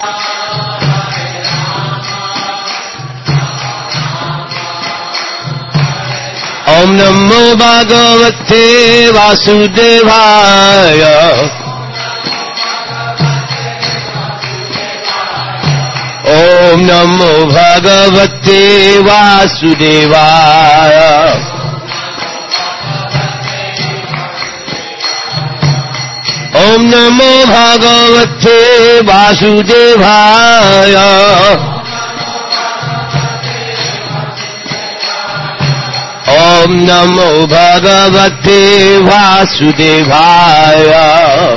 Om Namo Bhagavate Vasudevaya. Om Namo Bhagavate Vasudevaya. Om Namo Bhagavate Vasudevaya. Om Namo Bhagavate Vasudevaya.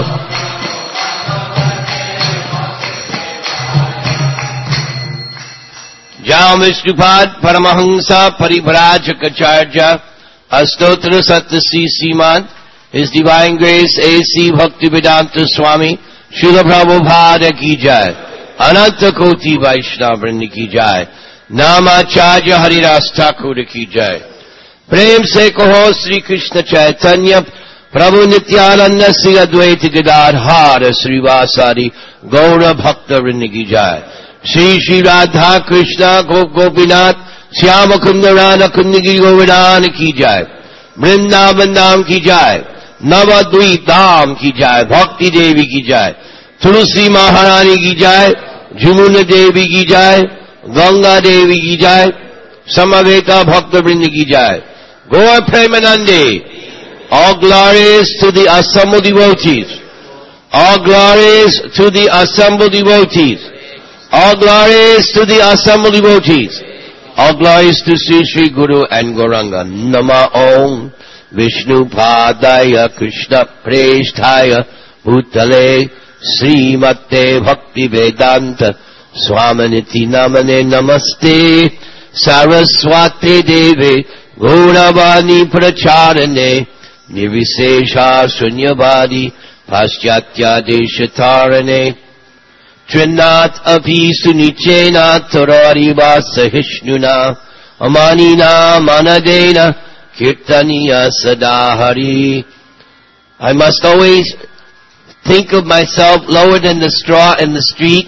Jam Vishnupad Paramahansa Parivrajacacharya Astotra Satyasi Siman, His Divine Grace A.C. Bhaktivedanta Swami Srila Prabhupada Ki Jai, Ananta Koti Vaishnava Vrinda Ki Jai, Namacharya Haridas Thakur Ki Jai. प्रेम से कहो श्री कृष्ण चैतन्य प्रभु नित्यानंद श्री अद्वैत गदाधार श्रीवासादि गौर भक्त वृंद की जाय। श्री श्री राधा कृष्ण गोप गोपीनाथ श्याम कुंद राधा कुंद की गोविदान की जाय। वृंदावन धाम की जाय, नवद्वीप धाम की जाय, भक्ति देवी की जाय, तुलसी महारानी की जाय, जुमुन देवी की जाय, गंगा देवी की जाय, समवेता भक्त वृंद की जाय। Gaur Premanande, all glories to the assembled devotees, all glories to the assembled devotees, all glories to the assembled devotees, all glories to Sri Sri Guru and Gauranga. Nama Om Vishnu Padaya Krishna Presthaya Bhutale Srimate Bhakti Vedanta Swaminiti Namane Namaste Saraswati Devi Gauravani Pracharane Nirvisesha Sunyavadi Paschatya Deshatarane Trinat Api Sunichena Torariva Sahishnuna Amanina Manadena Kirtaniya Sadahari. I must always think of myself lower than the straw in the street.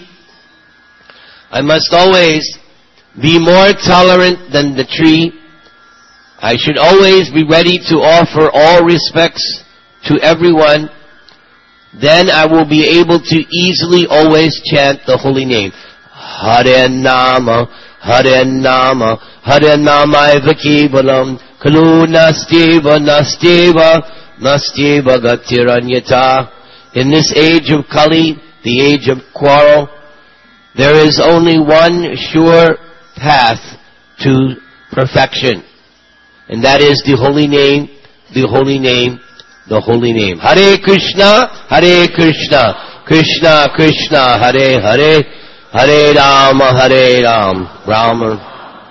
I must always be more tolerant than the tree. I should always be ready to offer all respects to everyone. Then I will be able to easily always chant the holy name. Hare Nama, Hare Nama, Hare Nama Eva Kevalam, Kalu Nasteva, Nasteva, Nasteva Gatiranyata. In this age of Kali, the age of quarrel, there is only one sure path to perfection. And that is the holy name, the holy name, the holy name. Hare Krishna, Hare Krishna, Krishna Krishna, Hare Hare, Hare Rama, Hare Ram, Rama.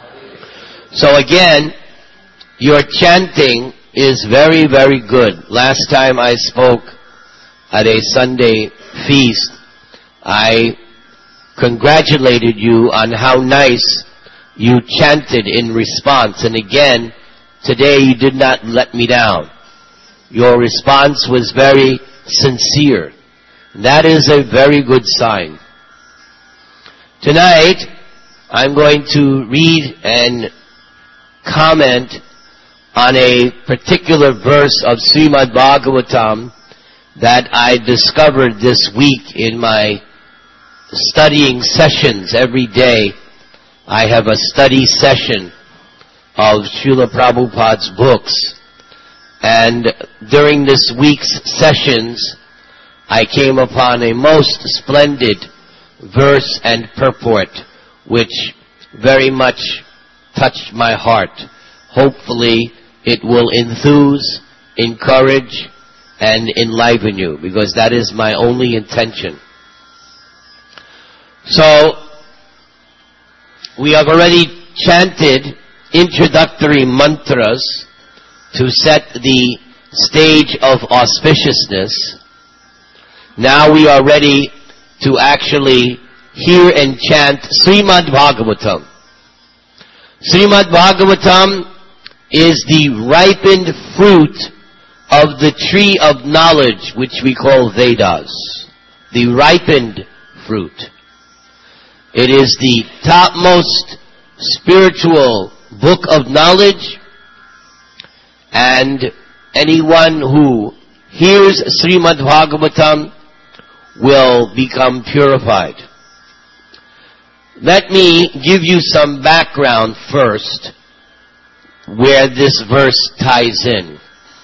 So again, your chanting is very, very good. Last time I spoke at a Sunday feast, I congratulated you on how nice you chanted in response. And again, today you did not let me down. Your response was very sincere. That is a very good sign. Tonight, I'm going to read and comment on a particular verse of Srimad Bhagavatam that I discovered this week in my studying sessions. Every day I have a study session of Srila Prabhupada's books. And during this week's sessions, I came upon a most splendid verse and purport, which very much touched my heart. Hopefully, it will enthuse, encourage, and enliven you, because that is my only intention. So, we have already chanted introductory mantras to set the stage of auspiciousness. Now we are ready to actually hear and chant Srimad Bhagavatam. Srimad Bhagavatam is the ripened fruit of the tree of knowledge which we call Vedas. The ripened fruit. It is the topmost spiritual book of knowledge, and anyone who hears Srimad Bhagavatam will become purified. Let me give you some background first, where this verse ties in.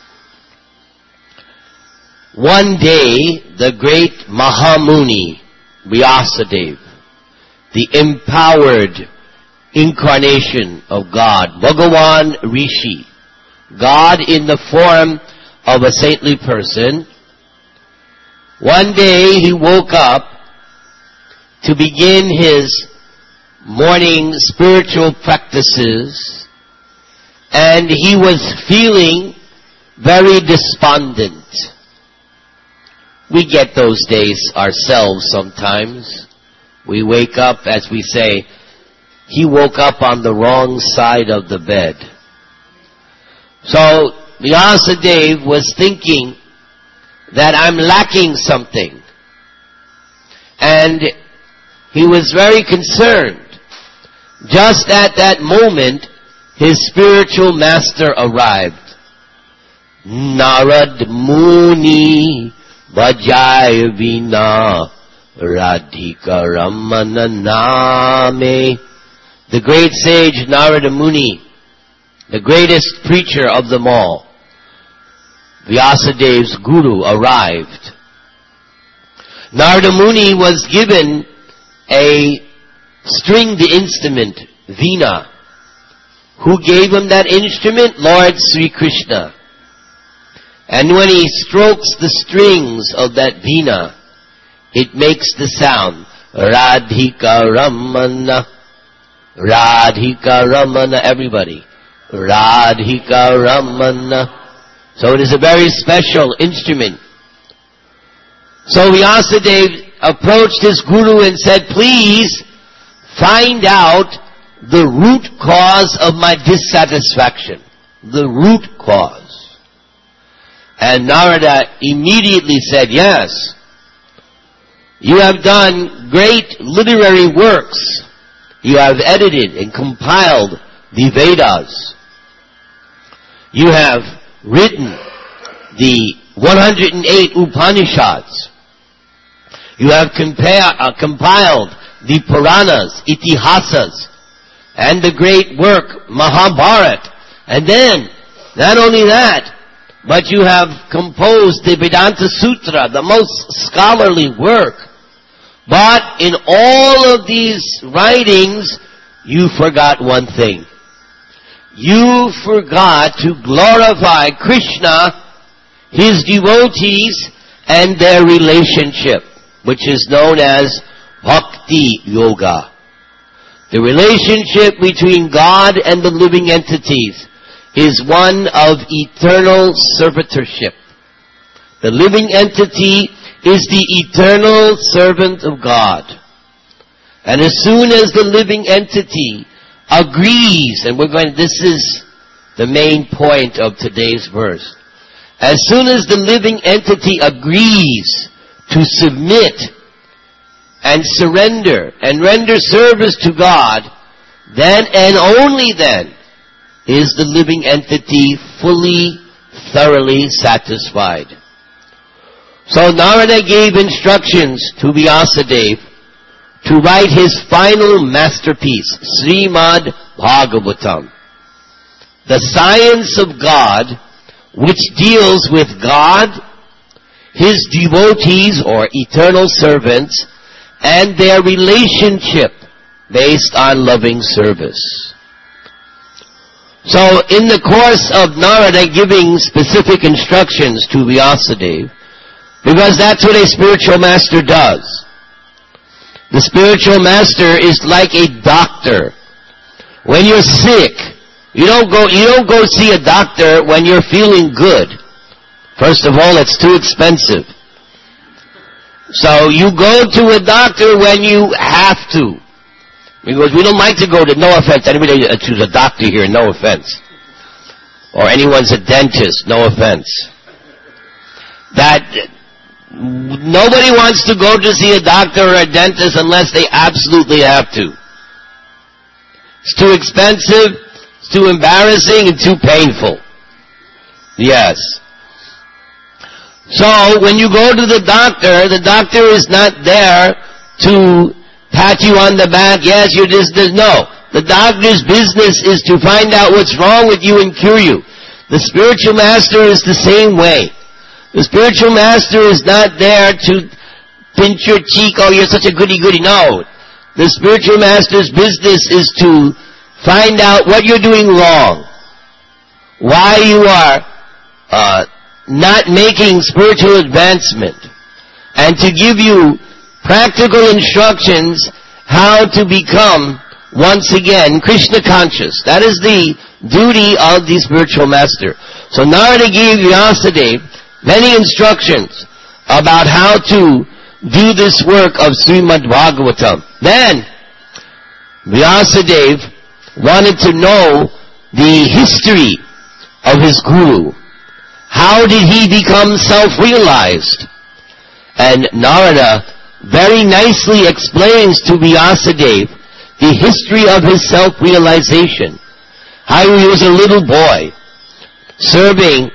One day, the great Mahamuni, Vyasadeva, the empowered incarnation of God, Bhagavan Rishi, God in the form of a saintly person, one day he woke up to begin his morning spiritual practices, and he was feeling very despondent. We get those days ourselves sometimes. We wake up, as we say, he woke up on the wrong side of the bed. So Vyasadeva was thinking that I'm lacking something. And he was very concerned. Just at that moment, his spiritual master arrived. Narad Muni Bajay Vina Radhika Ramana Name. The great sage Narada Muni, the greatest preacher of them all, Vyasadeva's guru, arrived. Narada Muni was given a stringed instrument, Veena. Who gave him that instrument? Lord Sri Krishna. And when he strokes the strings of that Veena, it makes the sound, Radhika Ramana, Radhika Ramana, everybody. Radhika Ramana. So it is a very special instrument. So Vyasadeva approached his guru and said, please find out the root cause of my dissatisfaction. The root cause. And Narada immediately said, yes, you have done great literary works. You have edited and compiled the Vedas. You have written the 108 Upanishads. You have compiled the Puranas, Itihasas, and the great work Mahabharata. And then, not only that, but you have composed the Vedanta Sutra, the most scholarly work. But in all of these writings, you forgot one thing. You forgot to glorify Krishna, his devotees, and their relationship, which is known as Bhakti Yoga. The relationship between God and the living entities is one of eternal servitorship. The living entity is the eternal servant of God. And as soon as the living entity agrees, and this is the main point of today's verse. As soon as the living entity agrees to submit and surrender and render service to God, then and only then is the living entity fully, thoroughly satisfied. So Narada gave instructions to Vyasadeva to write his final masterpiece, Srimad Bhagavatam. The science of God, which deals with God, his devotees or eternal servants, and their relationship based on loving service. So in the course of Narada giving specific instructions to Vyasadeva, because that's what a spiritual master does. The spiritual master is like a doctor. When you're sick, you don't go see a doctor when you're feeling good. First of all, it's too expensive. So you go to a doctor when you have to. Because we don't like to go to, no offense, anybody who's a doctor here, no offense. Or anyone's a dentist, no offense. That Nobody wants to go to see a doctor or a dentist unless they absolutely have to. It's too expensive, it's too embarrassing, and too painful. Yes. So, when you go to the doctor is not there to pat you on the back. Yes, you're just, no. The doctor's business is to find out what's wrong with you and cure you. The spiritual master is the same way. The spiritual master is not there to pinch your cheek, oh, you're such a goody-goody. No. The spiritual master's business is to find out what you're doing wrong. Why you are not making spiritual advancement. And to give you practical instructions how to become, once again, Krishna conscious. That is the duty of the spiritual master. So Narada gave Vyasadeva many instructions about how to do this work of Srimad Bhagavatam. Then, Vyasadeva wanted to know the history of his guru. How did he become self-realized? And Narada very nicely explains to Vyasadeva the history of his self-realization. How he was a little boy serving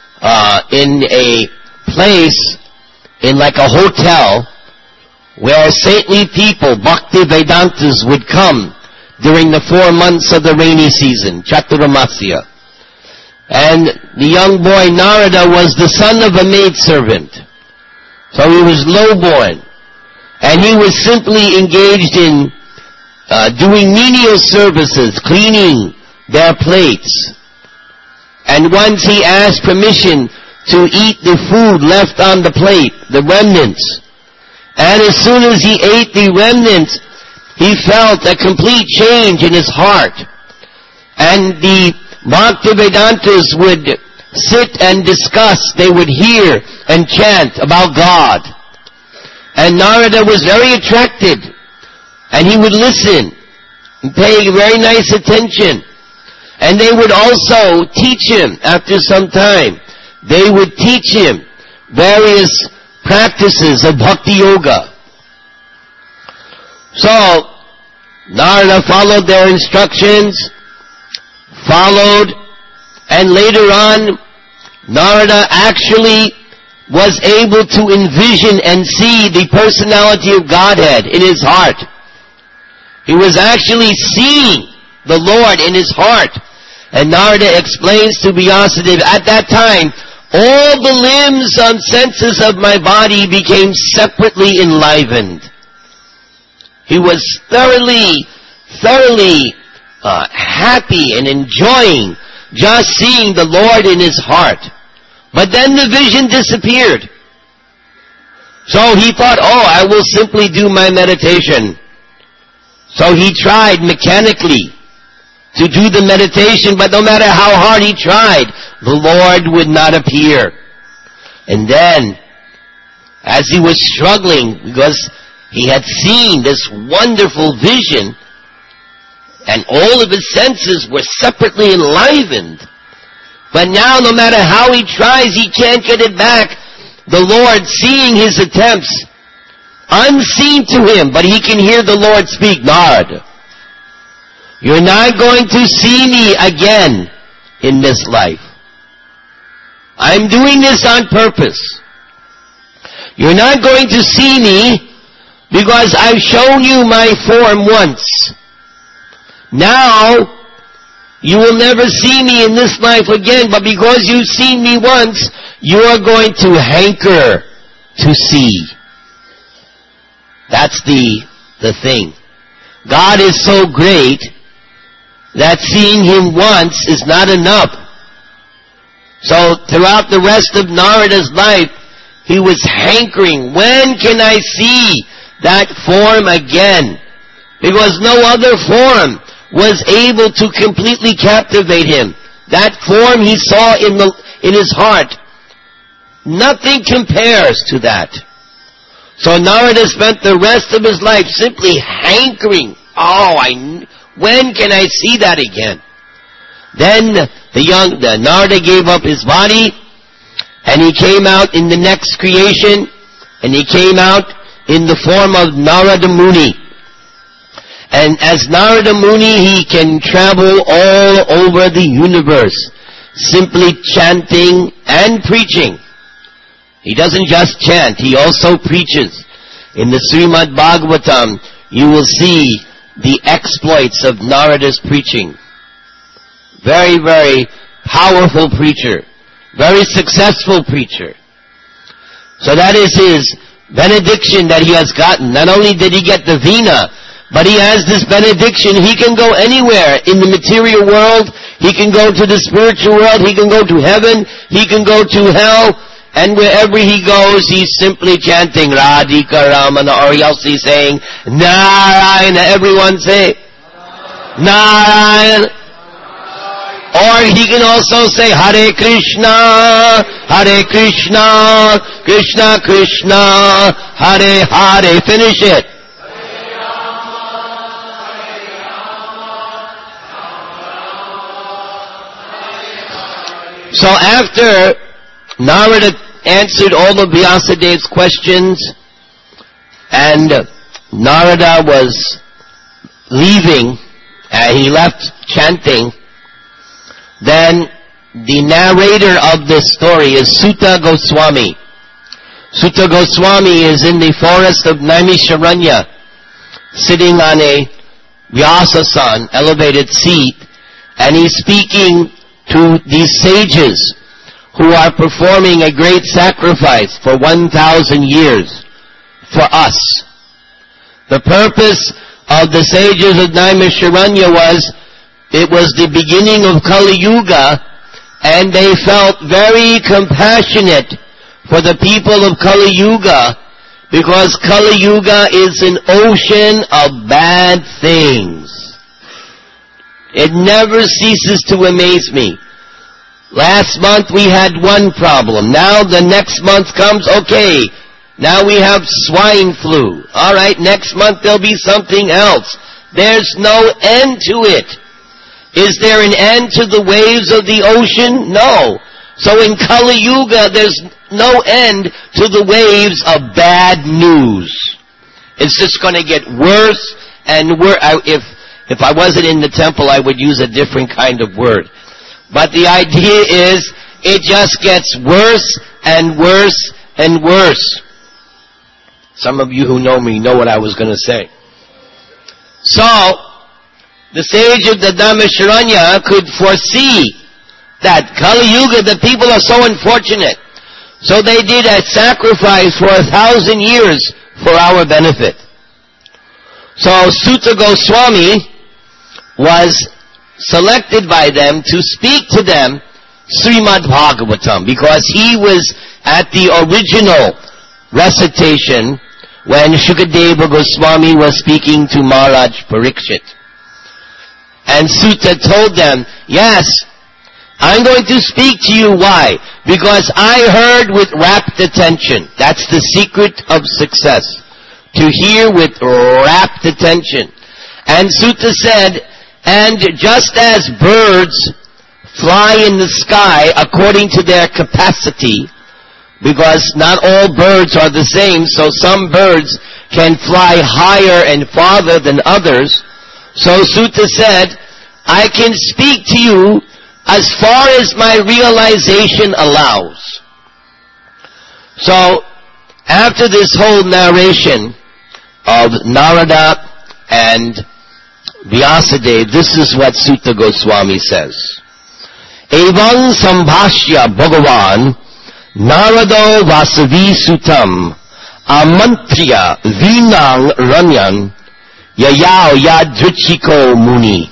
in a place, in like a hotel, where saintly people, Bhakti Vedantas, would come during the 4 months of the rainy season, Chaturamasya. And the young boy Narada was the son of a maidservant. So he was lowborn. And he was simply engaged in doing menial services, cleaning their plates. And once he asked permission to eat the food left on the plate, the remnants. And as soon as he ate the remnants, he felt a complete change in his heart. And the Bhaktivedantas would sit and discuss, they would hear and chant about God. And Narada was very attracted. And he would listen and pay very nice attention. And they would also teach him after some time. They would teach him various practices of Bhakti Yoga. So, Narada followed their instructions, and later on, Narada actually was able to envision and see the personality of Godhead in his heart. He was actually seeing the Lord in his heart. And Narada explains to Vyasadeva, at that time, all the limbs and senses of my body became separately enlivened. He was thoroughly happy and enjoying just seeing the Lord in his heart. But then the vision disappeared. So he thought, I will simply do my meditation. So he tried mechanically to do the meditation, but no matter how hard he tried, the Lord would not appear. And then, as he was struggling, because he had seen this wonderful vision, and all of his senses were separately enlivened, but now no matter how he tries, he can't get it back. The Lord, seeing his attempts, unseen to him, but he can hear the Lord speak, Narada, you're not going to see me again in this life. I'm doing this on purpose. You're not going to see me because I've shown you my form once. Now, you will never see me in this life again, but because you've seen me once, you are going to hanker to see. That's the thing. God is so great that seeing him once is not enough. So throughout the rest of Narada's life, he was hankering, when can I see that form again? Because no other form was able to completely captivate him. That form he saw in his heart, nothing compares to that. So Narada spent the rest of his life simply hankering, when can I see that again? Then the Narada gave up his body, and he came out in the next creation And he came out in the form of Narada Muni. And as Narada Muni, he can travel all over the universe, simply chanting and preaching. He doesn't just chant, he also preaches. In the Srimad Bhagavatam, you will see the exploits of Narada's preaching. Very, very powerful preacher. Very successful preacher. So that is his benediction that he has gotten. Not only did he get the Veena, but he has this benediction. He can go anywhere in the material world. He can go to the spiritual world. He can go to heaven. He can go to hell. And wherever he goes, he's simply chanting Radhika Ramana, or else he's saying Narayana. Everyone say Narayana. Or he can also say Hare Krishna, Hare Krishna, Krishna Krishna, Hare Hare. Finish it. So after Narada answered all of Vyasadev's questions, and Narada was leaving, he left chanting, then the narrator of this story is Suta Goswami. Suta Goswami is in the forest of Naimisharanya, sitting on a Vyasasan, elevated seat, and he's speaking to these sages who are performing a great sacrifice for 1,000 years for us. The purpose of the sages of Naimisharanya was, it was the beginning of Kali Yuga, and they felt very compassionate for the people of Kali Yuga, because Kali Yuga is an ocean of bad things. It never ceases to amaze me. Last month we had one problem. Now the next month comes, okay, now we have swine flu. Alright, next month there'll be something else. There's no end to it. Is there an end to the waves of the ocean? No. So in Kali Yuga, there's no end to the waves of bad news. It's just going to get worse and worse. If I wasn't in the temple, I would use a different kind of word. But the idea is, it just gets worse and worse and worse. Some of you who know me know what I was going to say. So, the sage of the Naimisharanya could foresee that Kali Yuga, the people are so unfortunate. So they did a sacrifice for 1,000 years for our benefit. So Suta Goswami was selected by them to speak to them Srimad Bhagavatam, because he was at the original recitation when Shukadeva Goswami was speaking to Maharaj Parikshit. And Suta told them, yes, I'm going to speak to you. Why? Because I heard with rapt attention. That's the secret of success. To hear with rapt attention. And Suta said, and just as birds fly in the sky according to their capacity, because not all birds are the same, so some birds can fly higher and farther than others, so Suta said, I can speak to you as far as my realization allows. So, after this whole narration of Narada and Vyasadeva, this is what Suta Goswami says. Evam sambhashya bhagavan Narado Vasavi Sutam Amantriya Vinang Ranyan Yayao Yadrichiko Muni.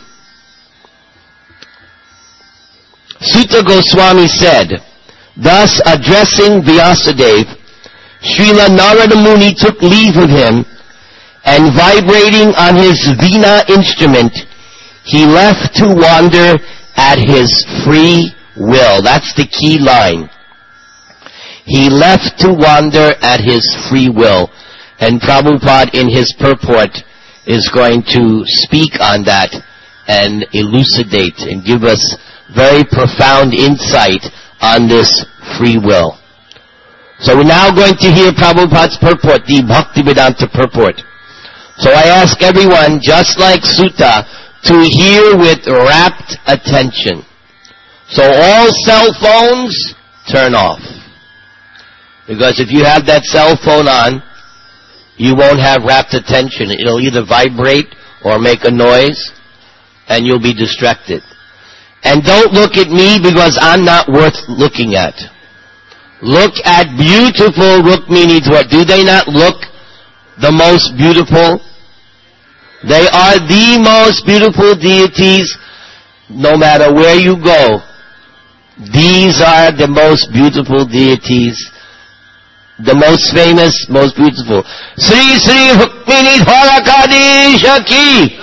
Suta Goswami said, thus addressing Vyasadeva, Srila Narada Muni took leave of him, and vibrating on his Veena instrument, he left to wander at his free will. That's the key line. He left to wander at his free will. And Prabhupada in his purport is going to speak on that and elucidate and give us very profound insight on this free will. So we're now going to hear Prabhupada's purport, the Bhaktivedanta purport. So I ask everyone, just like Sutta, to hear with rapt attention. So all cell phones, turn off. Because if you have that cell phone on, you won't have rapt attention. It'll either vibrate or make a noise, and you'll be distracted. And don't look at me because I'm not worth looking at. Look at beautiful Rukmini Dwar. Do they not look the most beautiful? They are the most beautiful deities no matter where you go. These are the most beautiful deities. The most famous, most beautiful. Sri Sri Rukmini Dwarakadisha ki.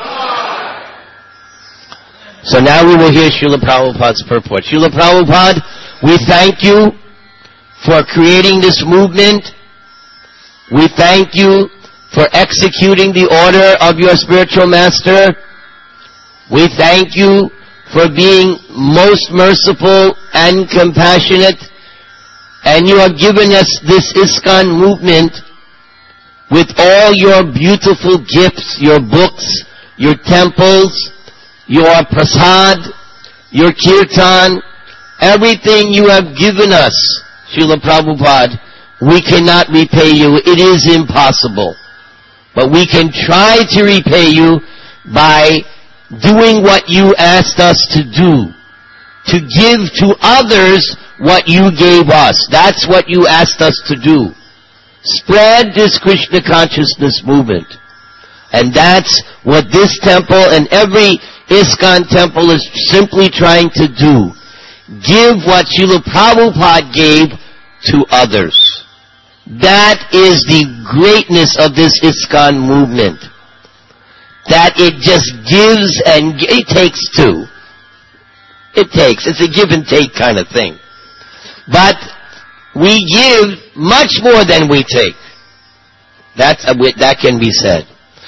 So now we will hear Srila Prabhupada's purport. Srila Prabhupada, we thank you for creating this movement. We thank you for executing the order of your spiritual master. We thank you for being most merciful and compassionate. And you have given us this ISKCON movement with all your beautiful gifts, your books, your temples, your prasad, your kirtan, everything you have given us, Srila Prabhupada. We cannot repay you. It is impossible. But we can try to repay you by doing what you asked us to do. To give to others what you gave us. That's what you asked us to do. Spread this Krishna consciousness movement. And that's what this temple and every ISKCON temple is simply trying to do. Give what Srila Prabhupada gave to others. That is the greatness of this ISKCON movement. That it just gives and it takes too. It takes. It's a give and take kind of thing. But we give much more than we take. That can be said.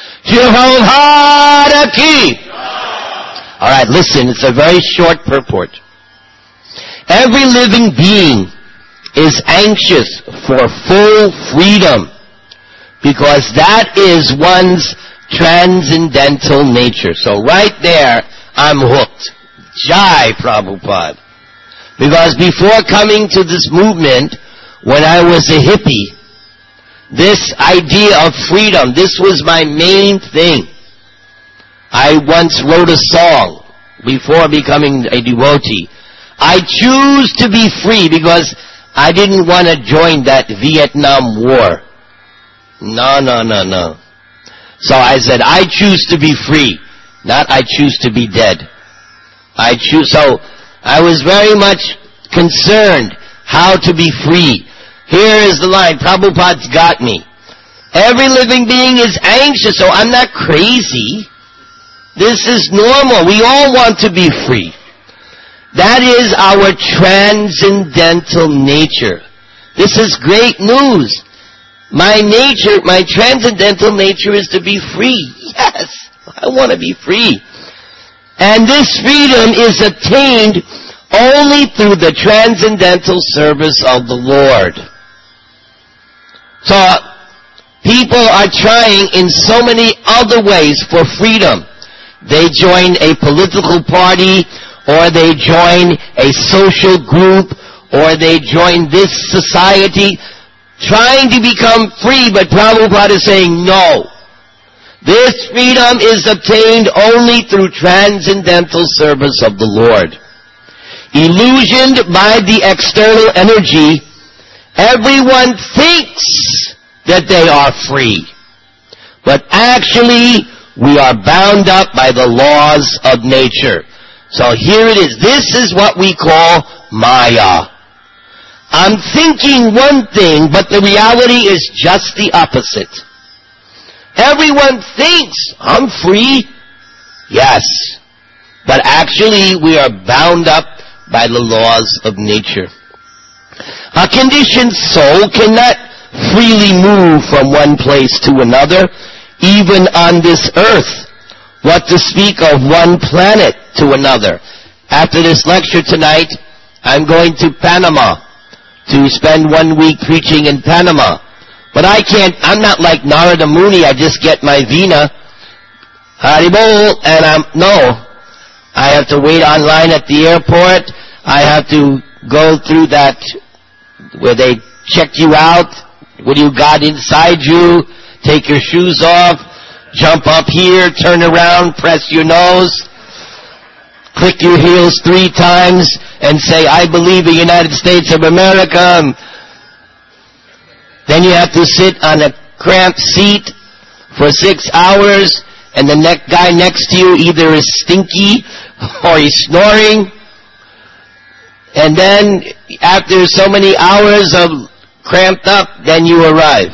Alright, listen, it's a very short purport. Every living being is anxious for full freedom because that is one's transcendental nature. So right there, I'm hooked. Jai Prabhupada. Because before coming to this movement, when I was a hippie, this idea of freedom, this was my main thing. I once wrote a song before becoming a devotee. I choose to be free because I didn't want to join that Vietnam War. No. So I said, I choose to be free, not I choose to be dead. So I was very much concerned how to be free. Here is the line, Prabhupada's got me. Every living being is anxious, so I'm not crazy. This is normal. We all want to be free. That is our transcendental nature. This is great news. My nature, my transcendental nature is to be free. Yes, I want to be free. And this freedom is attained only through the transcendental service of the Lord. So, people are trying in so many other ways for freedom. They join a political party, or they join a social group, or they join this society, trying to become free, but Prabhupada is saying no. This freedom is obtained only through transcendental service of the Lord. Illusioned by the external energy, everyone thinks that they are free. But actually, we are bound up by the laws of nature. So here it is. This is what we call Maya. I'm thinking one thing, but the reality is just the opposite. Everyone thinks, I'm free. Yes. But actually, we are bound up by the laws of nature. A conditioned soul cannot freely move from one place to another, even on this earth. What to speak of one planet to another. After this lecture tonight, I'm going to Panama to spend 1 week preaching in Panama. But I'm not like Narada Muni. I just get my Veena, Haribol, and I have to wait online at the airport. I have to go through that where they check you out, what you got inside you, take your shoes off, jump up here, turn around, press your nose, click your heels 3 times, and say, I believe in the United States of America. Then you have to sit on a cramped seat for 6 hours, and the guy next to you either is stinky or he's snoring. And then after so many hours of cramped up, then you arrive.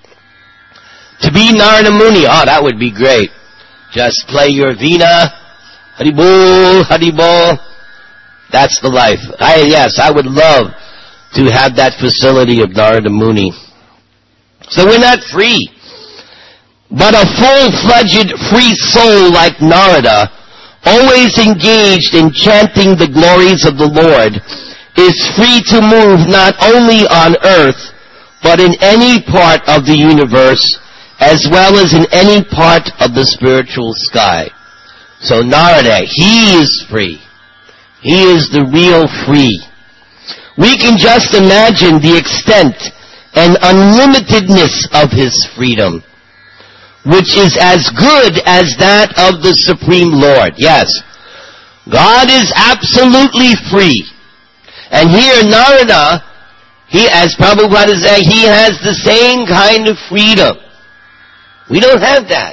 To be Narada Muni, that would be great. Just play your Veena, Haribol, Haribol. That's the life. I would love to have that facility of Narada Muni. So we're not free. But a full-fledged free soul like Narada, always engaged in chanting the glories of the Lord, is free to move not only on earth, but in any part of the universe, as well as in any part of the spiritual sky. So Narada, he is free. He is the real free. We can just imagine the extent and unlimitedness of his freedom, which is as good as that of the Supreme Lord. Yes, God is absolutely free. And here Narada, as Prabhupada said, he has the same kind of freedom. We don't have that.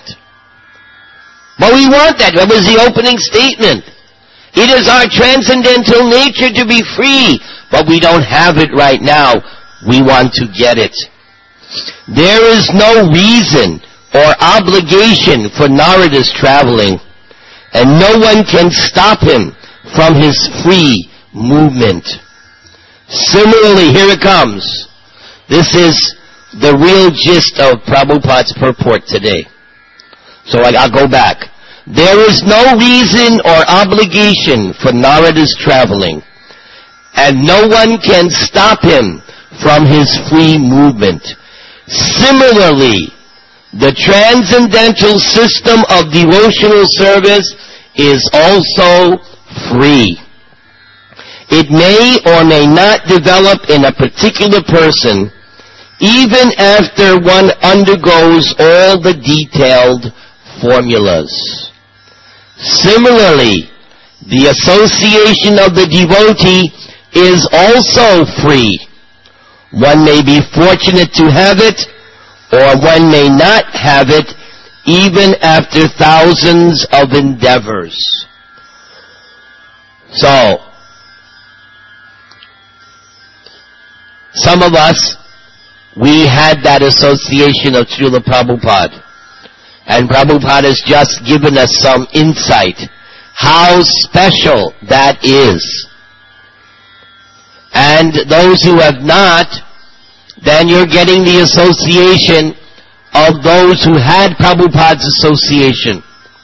But we want that. That was the opening statement. It is our transcendental nature to be free, but we don't have it right now. We want to get it. There is no reason or obligation for Narada's traveling, and no one can stop him from his free movement. Similarly, here it comes. This is the real gist of Prabhupada's purport today. So I'll go back. There is no reason or obligation for Narada's traveling, and no one can stop him from his free movement. Similarly, the transcendental system of devotional service is also free. It may or may not develop in a particular person, even after one undergoes all the detailed formulas. Similarly, the association of the devotee is also free. One may be fortunate to have it, or one may not have it, even after thousands of endeavors. So, some of us, we had that association of Srila Prabhupada. And Prabhupada has just given us some insight how special that is. And those who have not, then you're getting the association of those who had Prabhupada's association.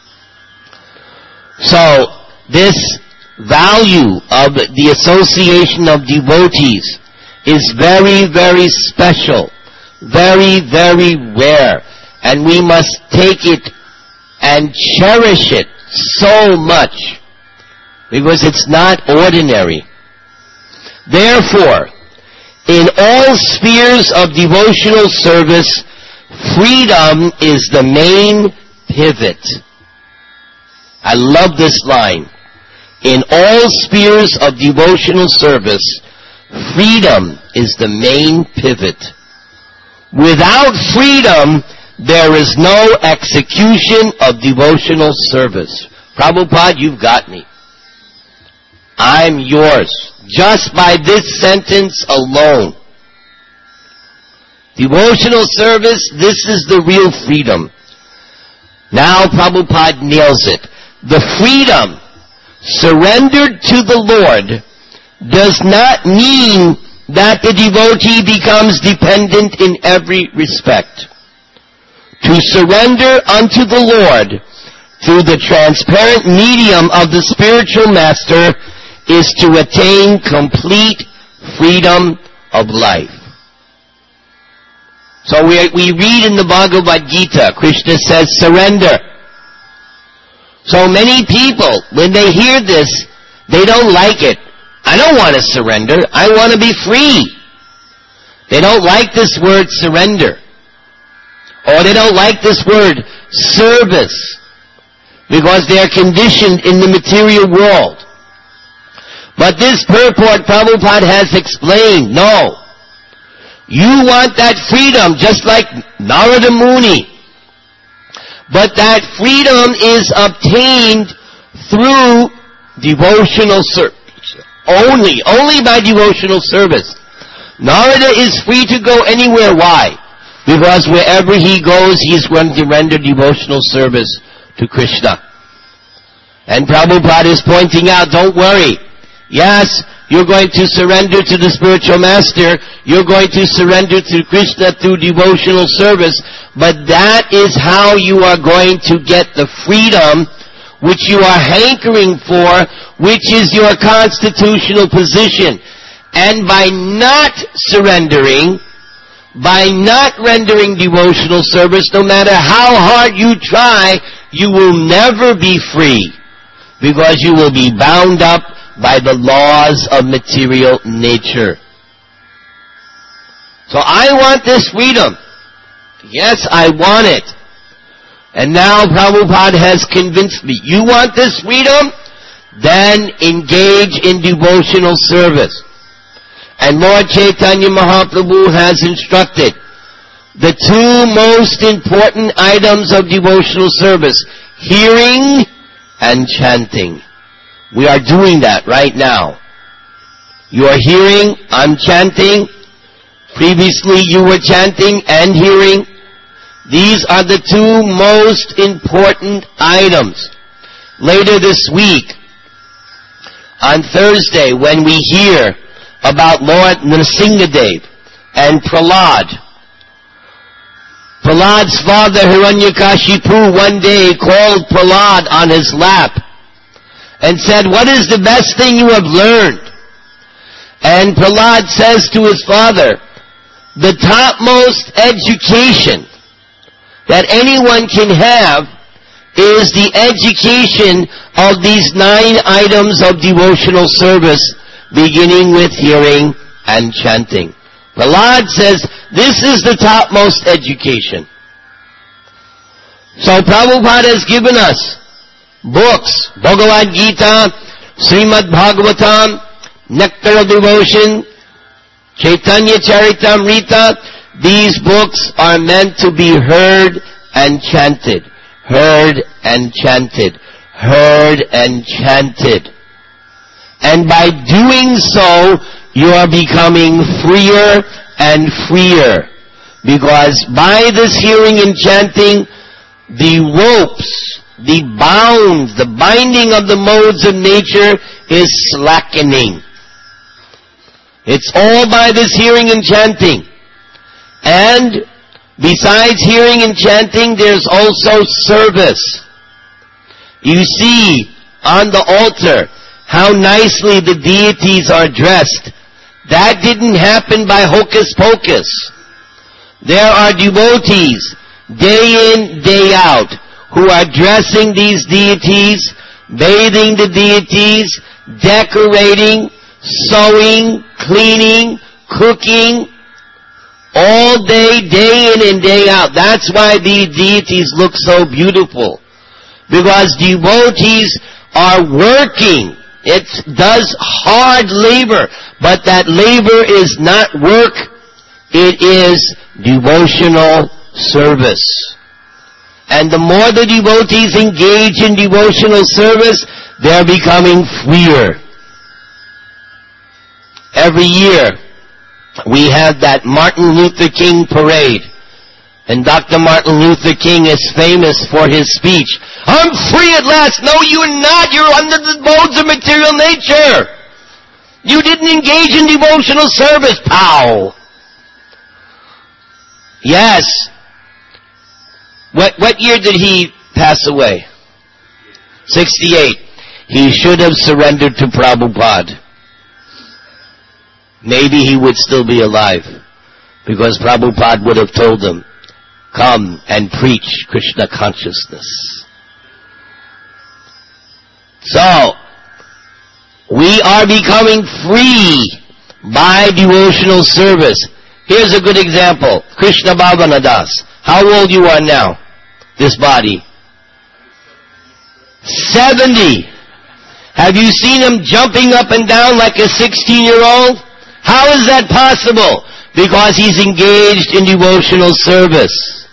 So, this value of the association of devotees is very, very special, very, very rare. And we must take it and cherish it so much, because it's not ordinary. Therefore, in all spheres of devotional service, freedom is the main pivot. I love this line. In all spheres of devotional service, freedom is the main pivot. Without freedom, there is no execution of devotional service. Prabhupada, you've got me. I'm yours. Just by this sentence alone. Devotional service, this is the real freedom. Now Prabhupada nails it. The freedom surrendered to the Lord does not mean that the devotee becomes dependent in every respect. To surrender unto the Lord through the transparent medium of the spiritual master is to attain complete freedom of life. So we read in the Bhagavad Gita, Krishna says, surrender. So many people, when they hear this, they don't like it. I don't want to surrender. I want to be free. They don't like this word surrender. Or they don't like this word service. Because they are conditioned in the material world. But this purport Prabhupada has explained, no. You want that freedom just like Narada Muni. But that freedom is obtained through devotional service. Only by devotional service. Narada is free to go anywhere. Why? Because wherever he goes, he is going to render devotional service to Krishna. And Prabhupada is pointing out, don't worry. Yes, you're going to surrender to the spiritual master. You're going to surrender to Krishna through devotional service. But that is how you are going to get the freedom which you are hankering for, which is your constitutional position. And by not surrendering, by not rendering devotional service, no matter how hard you try, you will never be free. Because you will be bound up by the laws of material nature. So I want this freedom. Yes, I want it. And now Prabhupada has convinced me. You want this freedom? Then engage in devotional service. And Lord Chaitanya Mahaprabhu has instructed the two most important items of devotional service, hearing and chanting. We are doing that right now. You are hearing, I'm chanting. Previously you were chanting and hearing. These are the two most important items. Later this week, on Thursday, when we hear about Lord Nrsingadev and Prahlad, Prahlad's father Hiranyakashipu one day called Prahlad on his lap and said, what is the best thing you have learned? And Prahlad says to his father, the topmost education that anyone can have is the education of these 9 items of devotional service, beginning with hearing and chanting. Prahlad says, this is the topmost education. So Prabhupada has given us books, Bhagavad Gita, Srimad Bhagavatam, Nectar of Devotion, Chaitanya Charitamrita. These books are meant to be heard and chanted. Heard and chanted. Heard and chanted. And by doing so, you are becoming freer and freer. Because by this hearing and chanting, the ropes, the bounds, the binding of the modes of nature is slackening. It's all by this hearing and chanting. And besides hearing and chanting, there's also service. You see on the altar how nicely the deities are dressed. That didn't happen by hocus pocus. There are devotees, day in, day out, who are dressing these deities, bathing the deities, decorating, sewing, cleaning, cooking, all day, day in and day out. That's why the deities look so beautiful. Because devotees are working. It does hard labor, but that labor is not work. It is devotional service. And the more the devotees engage in devotional service, they're becoming freer. Every year, we have that Martin Luther King parade. And Dr. Martin Luther King is famous for his speech. I'm free at last. No, you're not. You're under the modes of material nature. You didn't engage in devotional service. Pow. Yes. What year did he pass away? 68. He should have surrendered to Prabhupada. maybe he would still be alive, because Prabhupada would have told him, come and preach Krishna consciousness. So, we are becoming free by devotional service. Here's a good example. Krishna Bhavana Das. How old you are now? This body? 70. Have you seen him jumping up and down like a 16-year-old? How is that possible? Because he's engaged in devotional service.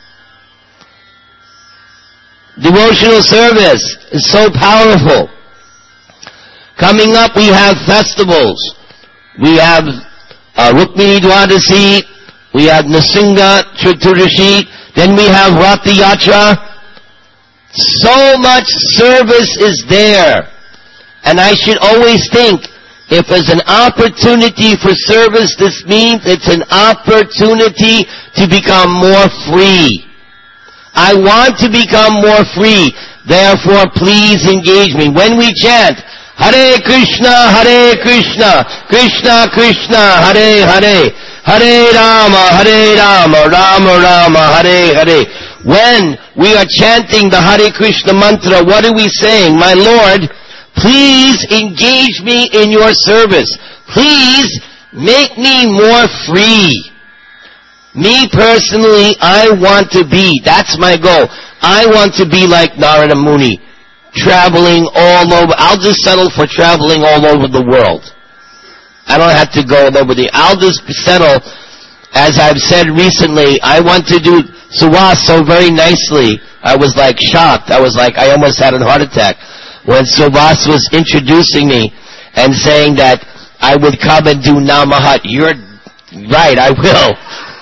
Devotional service is so powerful. Coming up, we have festivals. We have Rukmini Dwadasi, we have Nrsimha Chaturdashi, then we have Rath Yatra. So much service is there. And I should always think, if there's an opportunity for service, this means it's an opportunity to become more free. I want to become more free. Therefore, please engage me. When we chant, Hare Krishna, Krishna Krishna, Hare Hare, Hare Rama, Rama Rama, Hare Hare. When we are chanting the Hare Krishna mantra, what are we saying? My Lord, please engage me in your service. Please make me more free. Me personally, I want to be, that's my goal. I want to be like Narada Muni, traveling all over. I'll just settle for traveling all over the world. I don't have to go over I'll just settle, as I've said recently, I want to do Subhas so very nicely. I was like shocked. I was like, I almost had a heart attack when Subhas was introducing me and saying that I would come and do Namahat. You're right, I will.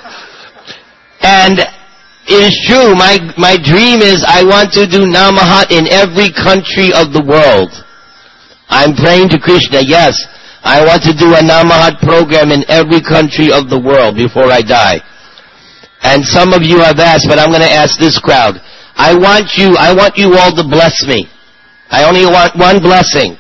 And it is true, my dream is I want to do Namahat in every country of the world. I'm praying to Krishna, yes, I want to do a Namahat program in every country of the world before I die. And some of you have asked, but I'm going to ask this crowd. I want you all to bless me. I only want one blessing.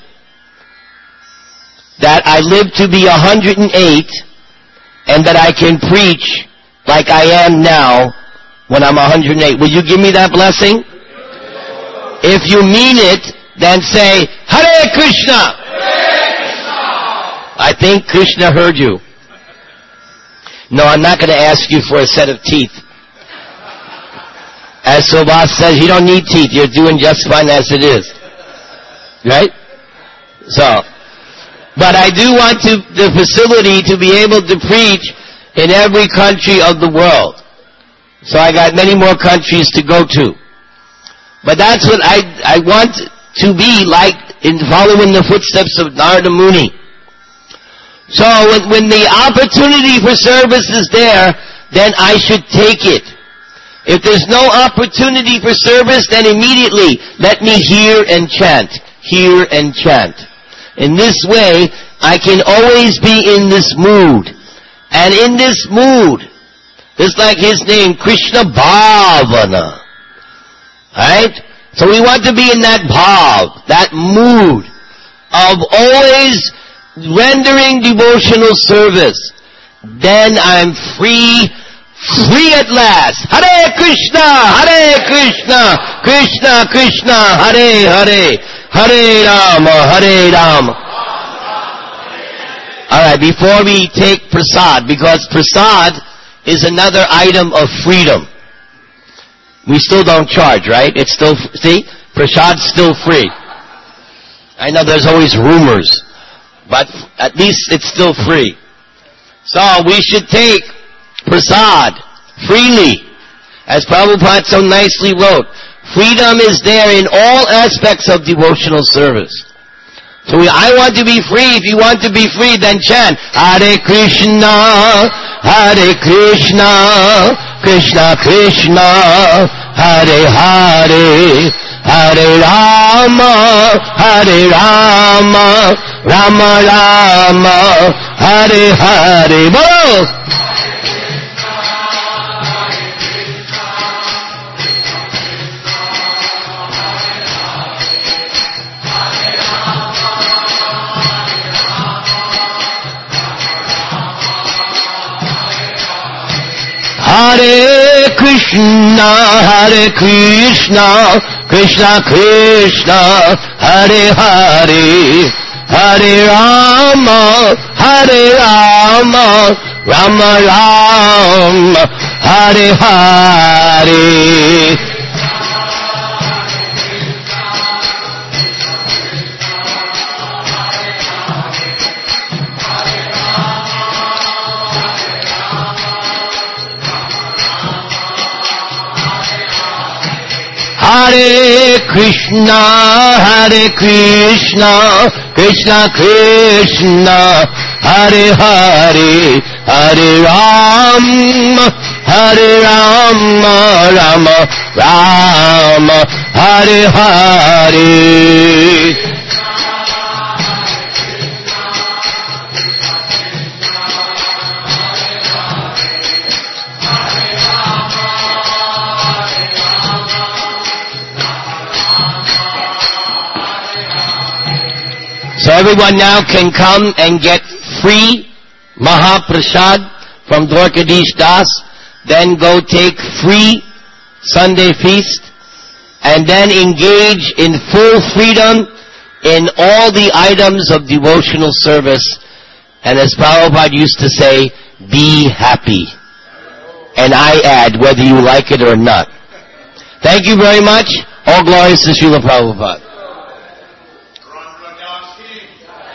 That I live to be 108 and that I can preach like I am now when I'm 108. Will you give me that blessing? If you mean it, then say, Hare Krishna! Hare Krishna! I think Krishna heard you. No, I'm not going to ask you for a set of teeth. As Subhas says, you don't need teeth. You're doing just fine as it is. Right? So, but I do want the facility to be able to preach in every country of the world. So I got many more countries to go to. But that's what I want to be like, in following the footsteps of Narada Muni. So when the opportunity for service is there, then I should take it. If there's no opportunity for service, then immediately let me hear and chant. Hear and chant. In this way, I can always be in this mood. And in this mood, just like his name, Krishna Bhavana. Right? So we want to be in that bhav, that mood of always rendering devotional service. Then I'm free at last. Hare Krishna, Krishna Krishna, Hare Hare, Hare Rama. Alright, before we take prasad, because prasad is another item of freedom. We still don't charge, right? It's still, see? Prasad's still free. I know there's always rumors, but at least it's still free. So we should take prasad freely. As Prabhupada so nicely wrote, freedom is there in all aspects of devotional service. So I want to be free. If you want to be free, then chant Hare Krishna, Krishna Krishna, Hare Hare, Hare Rama, Rama Rama, Hare Hare. Bolo! Hare Krishna, Krishna Krishna, Hare Hare, Hare Rama, Rama Rama, Hare Hare. Hare Krishna, Krishna Krishna, Hare Hare, Hare Rama, Rama Rama, Hare Hare. So everyone now can come and get free Mahaprasad from Dwarkadish Das, then go take free Sunday feast, and then engage in full freedom in all the items of devotional service. And as Prabhupada used to say, be happy. And I add, whether you like it or not. Thank you very much. All glories to Srila Prabhupada.